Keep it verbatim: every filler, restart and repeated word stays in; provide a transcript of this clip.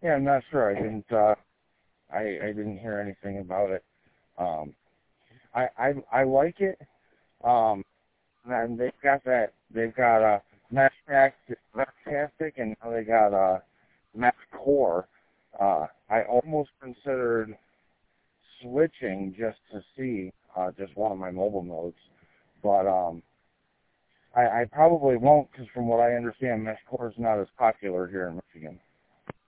Yeah, I'm not sure. I didn't. Uh, I I didn't hear anything about it. Um, I I I like it. Um, and they've got that. They've got uh, Meshtastic, and now they got uh, Mesh Core. Uh, I almost considered switching just to see uh, just one of my mobile nodes, but um, I, I probably won't because from what I understand, Mesh Core is not as popular here in Michigan.